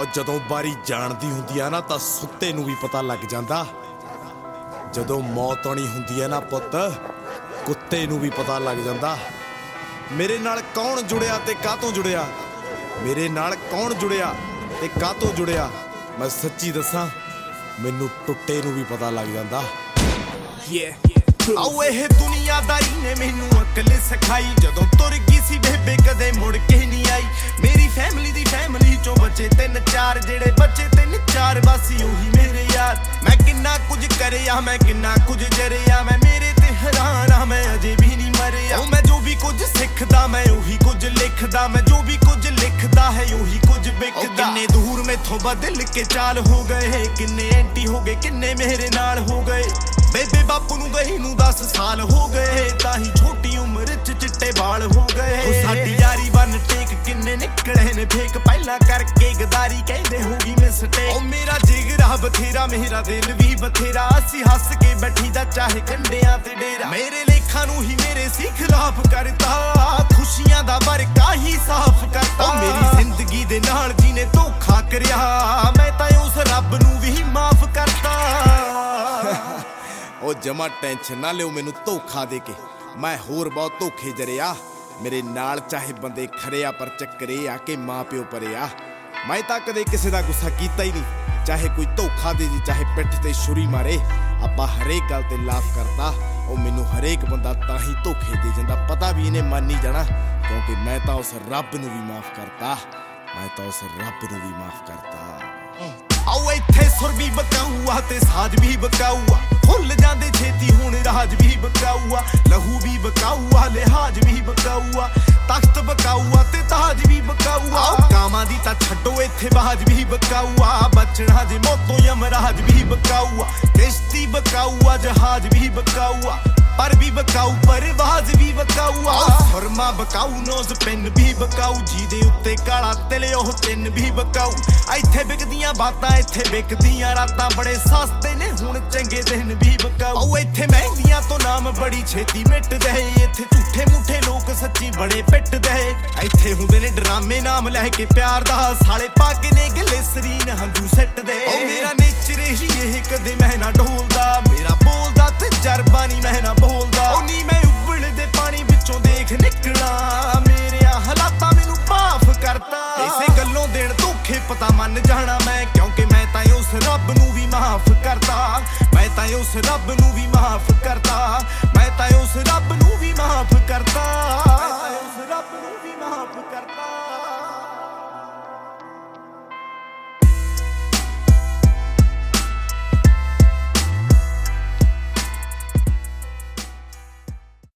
और जदों बारी जानदी हुंदी आ ना तां सुत्ते नूं भी पता लग जांदा। जदों मौत आनी हुंदी है ना पुत्त, कुत्ते नूं भी पता लग जांदा। मेरे नाल कौन जुड़िया ते कातों जुड़िया, मेरे नाल कौन जुड़िया ते कातों जुड़िया, मैं सच्ची दसां मैनू टुट्टे नूं भी पता लग जांदा। आओ ये दुनियादारी ने मैनू अकल सिखाई, जदों तुर गई सी बेबे कदे मुड़ के नहीं आई। मेरी फैमिली चों बचे 3-4, जेड़े बचे 3-4 बासी उही मेरे यार। मैं किन्ना कुछ करया, मैं किन्ना कुछ जरिया, मैं मेरे ते हैरान आ, मैं अजे भी नहीं मरिया। मैं जो भी कुछ सिखदा मैं उही कुछ लिखदा, मैं जो भी कुछ लिखदा है उही कुछ बिकदा। किन्ने दूर मैथों बदल के चाल हो गए, किन्ने एंटी हो गए, किन्ने मेरे नाल हो गए। बेबे बापू नूं गई नूं 10 साल हो गए, ताही छोटी उम्र च चिट्टे बाल हो गए। साडी यारी बन टेक किन्ने निकले ने फेक, पहला करके गदारी कहदे होगी मिस्टेक। ओ मेरा जिगरा बथेरा, मेरा दिल भी बथेरा, असी हस के बैठी दा चाहे कंडियां ते डेरा। मेरे लेखा नूं ही मेरे सी खिलाफ करता, खुशियां दा बरका ही साफ करता। ओ मेरी जिंदगी दे नाल जीने धोखा करया, मैं तां उस रब नूं भी माफ करता। ओ जमा टेंशन ना लियो मैनू धोखा दे के, मैं होर बहुत धोखे जरिया। मेरे नाल चाहे बंदे खरे आ पर चक्करे आ के माँ प्यो परे आ। मैं तां कदे किसे दा गुस्सा कीता ही नहीं, चाहे कोई धोखा दे चाहे पिठ ते छुरी मारे, आपां हरेक गल ते लाफ करता। ओ मैनू हरेक बंदा तां ही धोखे दे जांदा, पता भी इहने मान ही जाना, क्योंकि मैं तां उस रब नूं भी माफ करता, मैं तां उस रब नूं भी माफ करता। आओ इत्थे सुर भी बकाऊ आ ते साज भी बकाऊ आ, भुल जांदे छेती हुण राज भी बकाऊ आ। लहू भी बकाऊ आ, लिहाज भी बकाऊ आ, तख्त बकाऊ आ ते ताज भी बकाऊ आ। कामां दी तां छड्डो इत्थे बाज भी बकाऊ आ, बचना जे मौतों यमराज भी बकाऊ आ। किश्ती बकाऊ आ, जहाज भी बकाऊ आ, पर भी बकाऊ परवाज भी बकाऊ आ। सुरमा बकाऊ, नोज पिन भी बकाऊ, जीदे उत्ते काला तिल ओह तिन भी बकाऊ। इत्थे बिकदियां बातां, इत्थे बिकदियां रातां, बड़े सस्ते ने हुण चंगे दिन भी बकाऊ। ओ इत्थे महंगियां तो नाम बड़ी छेती मिटदे, इत्थे झूठे मूठे लोक सच्ची बड़े पिटदे। इत्थे हुंदे ने ड्रामे नाम लैके प्यार दा, साले पाके ने ग्लिसरीन हंझू सिटदे। ओ मेरा नेचर ही इह कदे मैं ना डोलदा, मेरा बोलदा तजरबा नहीं मैं ना बोलदा। ओ नी मैं उबलदे पानी विचों देख निकला, मेरे हालातां मैनू माफ करता। इसे गल्लों देण धोखे पता मन जाना मैं, क्योंकि मैं तां उस रब नूं भी माफ करता, मैं तां उस रब नूं भी माफ करता, मैं तां उस रब नूं भी माफ